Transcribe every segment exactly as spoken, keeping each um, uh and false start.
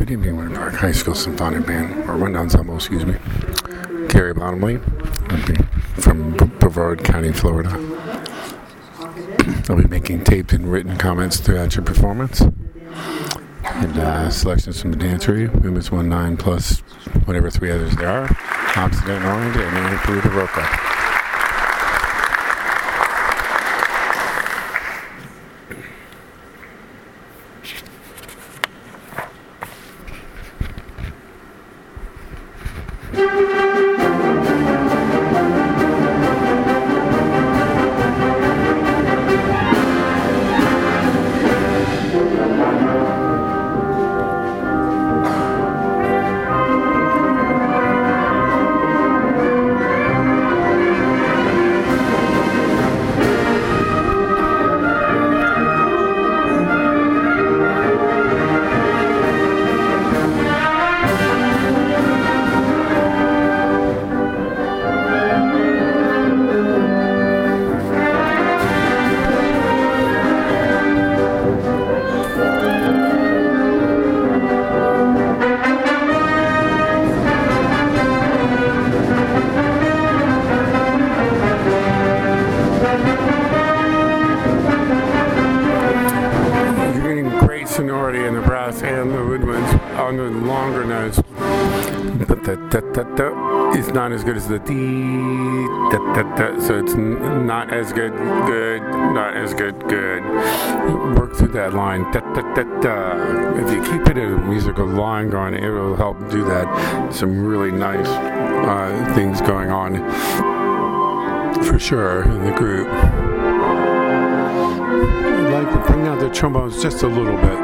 Good evening, Winter Park High School Symphonic Band, or Rundown Ensemble, excuse me. Gary Bottomley from Brevard County, Florida. I'll be making taped and written comments throughout your performance. And uh, selections from the dancery, movements one nine plus whatever three others there are. Occident Orange and Annie Peruta Roca. Sonority in the brass and the woodwinds on the longer notes, but the da, da, da is not as good as the dee, da, da, da, so it's n- not as good, good, not as good, good. Work through that line, da, da, da, da. If you keep it in a musical line going, it will help do that. Some really nice uh, things going on for sure in the group. I'd like to bring out the trombones just a little bit.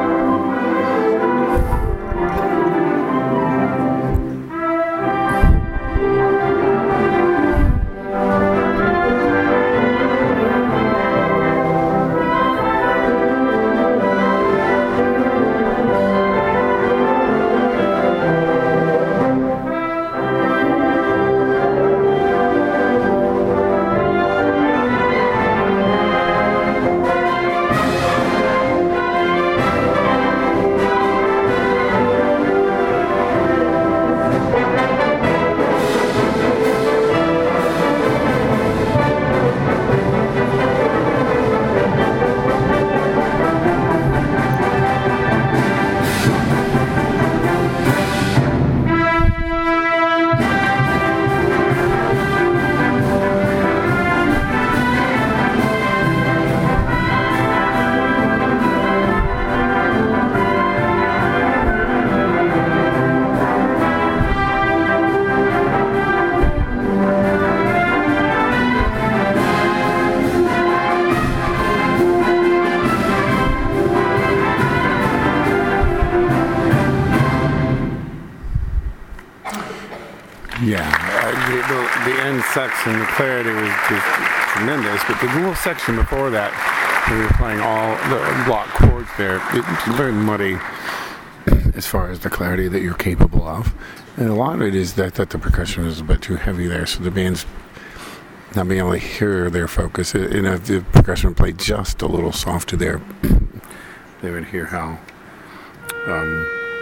Yeah, uh, the, the end section, the clarity was just tremendous, but the little section before that, we were playing all the block chords there. It's very muddy as far as the clarity that you're capable of. And a lot of it is that, that the percussion is a bit too heavy there, so the band's not being able to hear their focus. And if the percussion played just a little softer there, they would hear how um,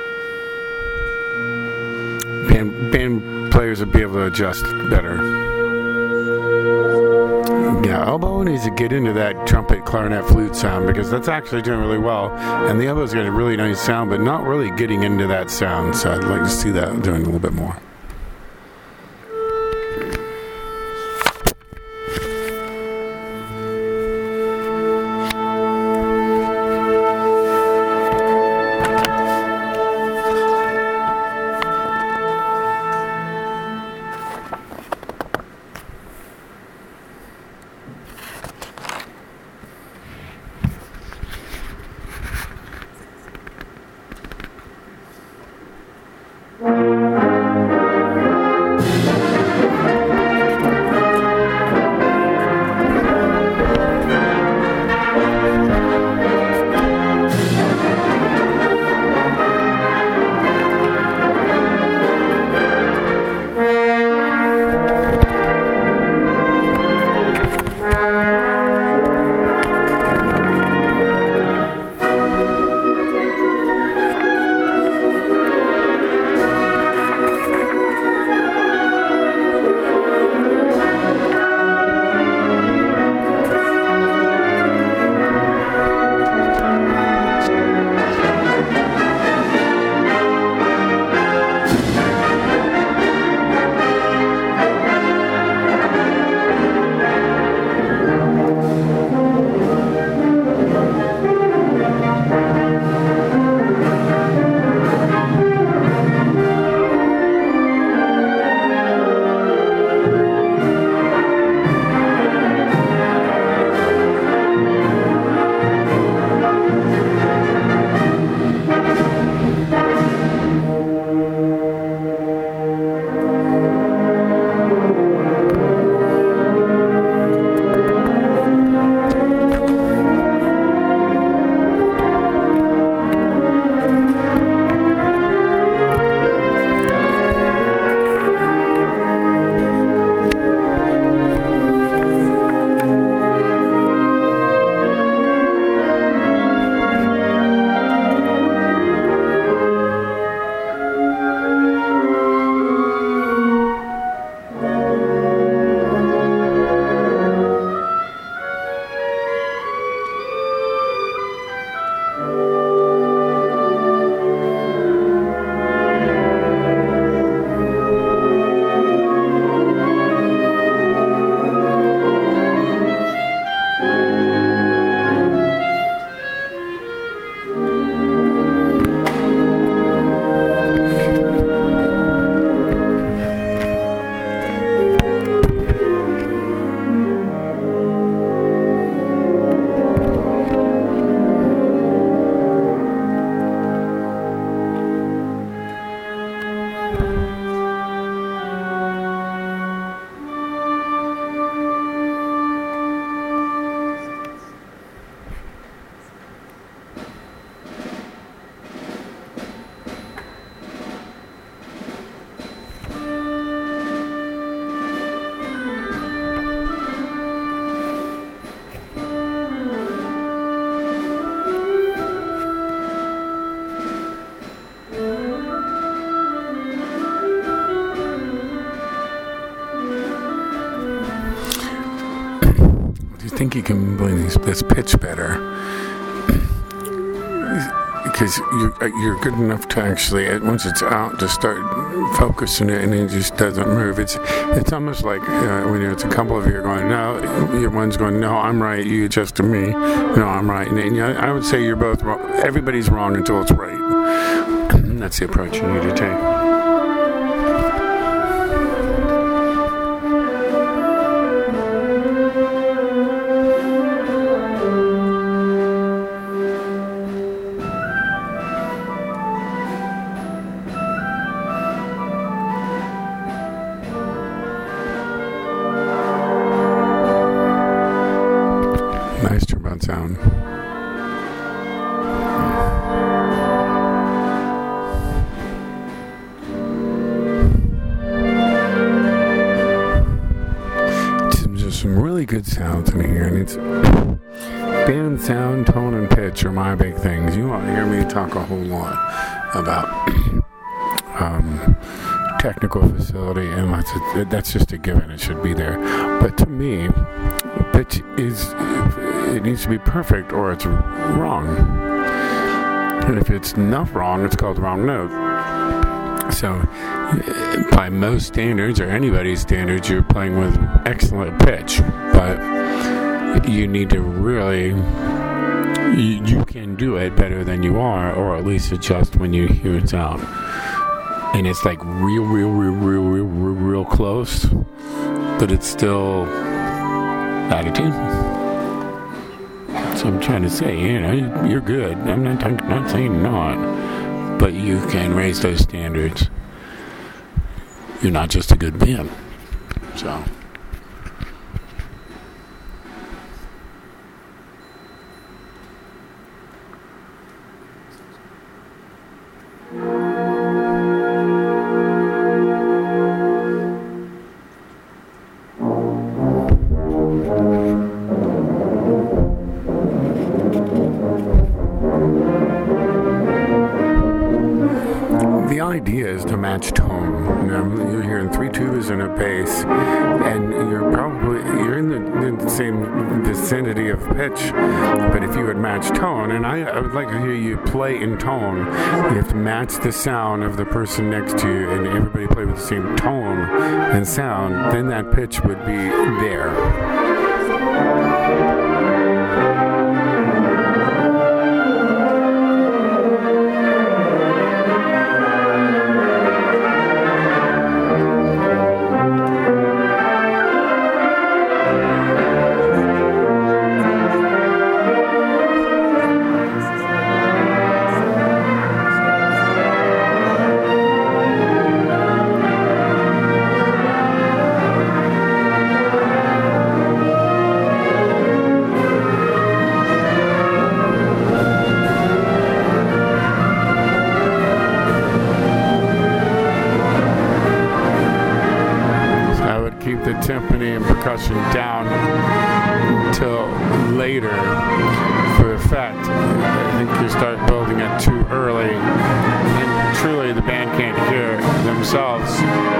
band, band players would be able to adjust better. Yeah, elbow needs to get into that trumpet, clarinet, flute sound because that's actually doing really well. And the elbow's got a really nice sound, but not really getting into that sound. So I'd like to see that doing a little bit more. Thank you. think you can play these, this pitch better. Because you're, you're good enough to actually, once it's out, to start focusing it, and it just doesn't move. It's it's almost like uh, when it's a couple of you are going, no, your one's going, no, I'm right, you adjust to me, no, I'm right. And, and I would say you're both wrong. Everybody's wrong until it's right. That's the approach you need to take. Nice trombone sound. Just some really good sounds in here, and it's band sound, tone, and pitch are my big things. You won't hear me talk a whole lot about um, technical facility, and that's, a, that's just a given. It should be there. But to me, pitch is, it needs to be perfect or it's wrong. And if it's not wrong, it's called the wrong note. So by most standards, or anybody's standards, you're playing with excellent pitch. But you need to really, you, you can do it better than you are, or at least adjust when you hear it out. And it's like real, real, real, real, real, real, real close, but it's still attitude. So I'm trying to say, you know, you're good. I'm not, I'm not saying not, but you can raise those standards. You're not just a good band. So. The idea is to match tone. You know, you're hearing three tubas and a bass, and you're probably you're in the, in the same vicinity of pitch. But if you would match tone, and I, I would like to hear you play in tone, you have to match the sound of the person next to you, and everybody play with the same tone and sound. Then that pitch would be there. Keep the timpani and percussion down until later for effect. I think you start building it too early, and truly the band can't hear it themselves.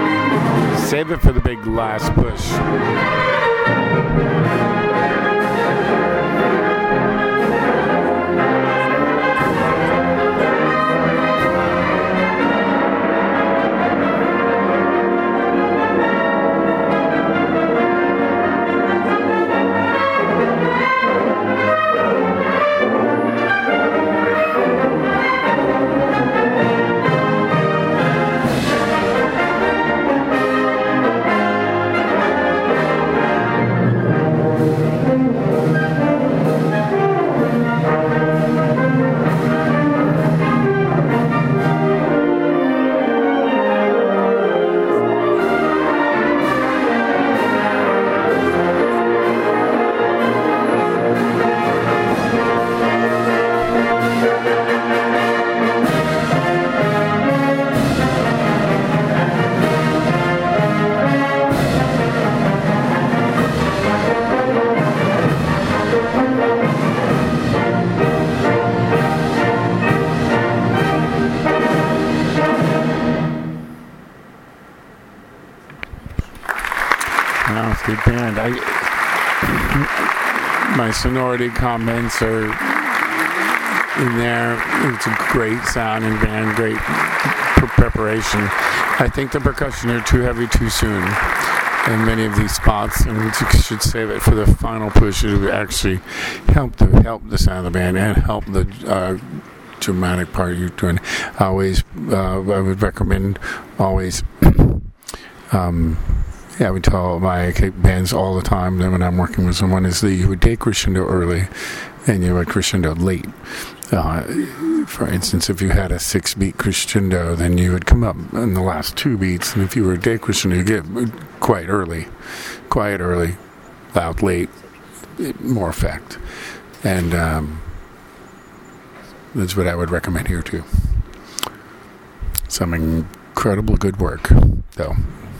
Save it for the big last push. Wow, it's a good band. I, my sonority comments are in there. It's a great sound and band, great preparation. I think the percussion are too heavy too soon in many of these spots, and we should save it for the final push to actually help the help the sound of the band and help the uh, dramatic part you're doing. Always, uh, I would recommend always. um, yeah, we tell my bands all the time that when I'm working with someone is that you would take crescendo early and you would crescendo late. Uh, for instance, if you had a six-beat crescendo, then you would come up in the last two beats, and if you were a decrescendo, you get quiet early, quiet early, loud late, more effect, and um, that's what I would recommend here too. Some incredible good work, though.